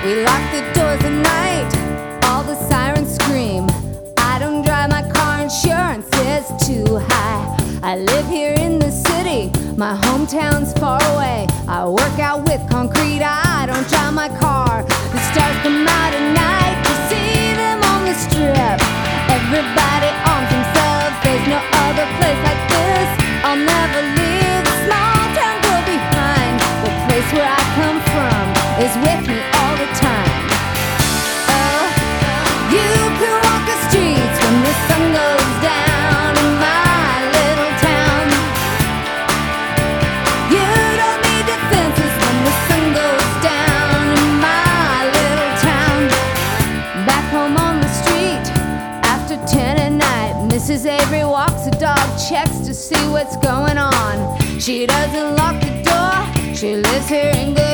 We lock the doors at night, all the sirens scream. I don't drive my car, insurance is too high. I live here in the city, my hometown's far away. I work out with concrete, I don't drive my car. The stars come out at night, to see them on the strip. Everybody arms themselves, there's no other place like this. I'll never leave the small town girl behind. The place where I come from is with me all the time. Oh, you can walk the streets when the sun goes down in my little town. You don't need defenses when the sun goes down in my little town. Back home on the street after 10 at night, Mrs. Avery walks the dog, checks to see what's going on. She doesn't lock the door, she lives here in good